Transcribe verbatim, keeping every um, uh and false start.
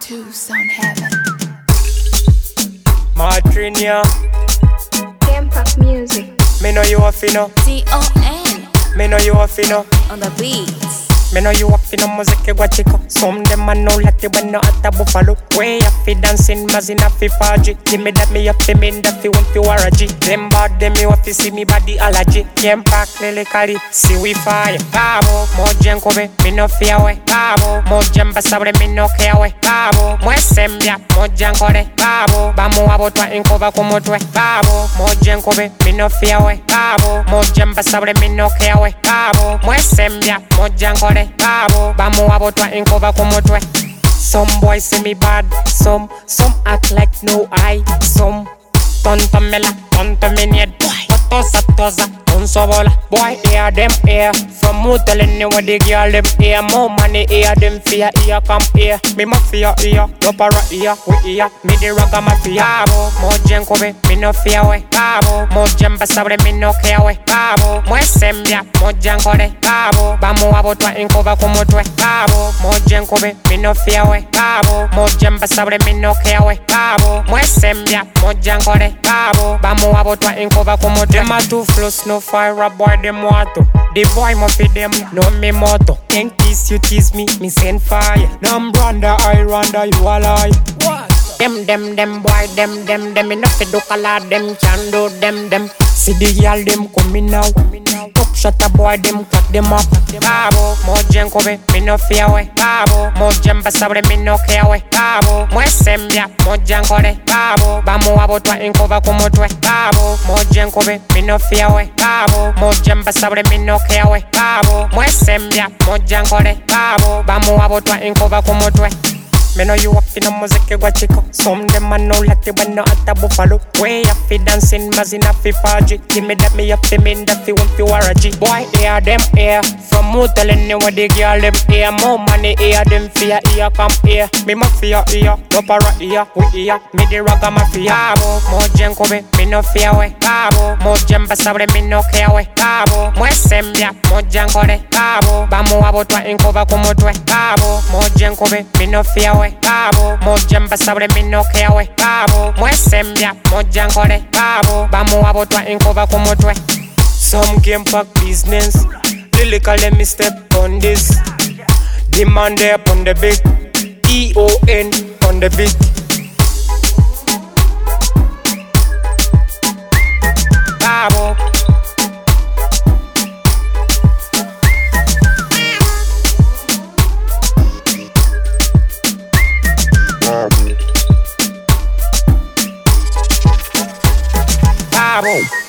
to Sound Heaven. Madrinia, Impact Music. me know you a finna, D O N me know you a finna. on the beats. Me know you up in the music wa chico. Some them I know like you when no at a buffalo. Way up fi dancing, mazina fi faji. Give me that me up fi me that fi want fi waraji. Them bad them you up fi see me body allergy. Can't pack lyrically, see we fire. Babo, mojen kobe, me no fear we. Babo, mojen basabre me no care we. Babo, mwesembia, mojen kore. Babo, bamu abotwa inkova kumotwe. Babo, mojen kobe, me no fear we. Babo, mojen basabre me no care we. Babo, mwesembia, mojen kore. Babo, bamu abotwa inkova kumotwe. Some boys say me bad, some, some act like no eye, some tonto me la, tonto me need, tosa tosa, unso bola. Boy, hear them here, from who telling you what the girl them here, more money here, them fear here, come here. Me mafia here, no para here, we here, me the raga mafia. Babo, mojen kobe, me no fear we. Babo, mojen basabre, me no care we. Babo, mwesembia, mojen kore. Babo, bamu abotwa inkova kumotwe. Babo, mojen kobe, me no fear we. Babo, mojen basabre, me no care we. Babo, mwesembia, mojen kore. Babo, bamu abotwa inkova kumotwe. Them a two flows, no fire, a boy them want to. The boy must feed them, no me motto. Can't tease you, tease me, me send fire. Nam branda, I randa, you a lie. What? Them, them, them, boy, them, them, them. Enough to do color, them can do them, them. See the girl, them coming now. Top shot a boy, them cut them up. Babo, mojen kobe, me no fear we. Babo, mojen basabre, me no care we. Babo, mwesembia, mojen kore. Babo, bamu abotwa inkova kumotwe. Babo, mojen kobe, me no fear we. Babo, mojen basabre, me no care we. Babo, mwesembia, mojen kore. Babo, bamu abotwa inkova kumotwe. Me know you up in the music wa chico. Some them I know like you when no at a buffalo. Way up fi dancing, mazina fi faji. Give me that me up fi me that fi want fi waraji. Boy, hear them here, from who telling you what the girl them here. More money here, them fear here, come here. Me mafia here, no para here, we here. Me the raga mafia. Babo, mojen kobe, me no fear we. Babo, mojen basabre, me no care we. Babo, mwesembia, mojen kore. Babo, bamu abotwa inkova kumotwe. Babo, mojen kobe, me no fear we. Babo, mojen basabre, me no care we. Babo, mwesembia, mojen kore. Babo, bamu abotwa inkova kumotwe. Some game pack business. Lyrical let me step on this. Demand there on the beat. E O N on the beat. Babo. Babo.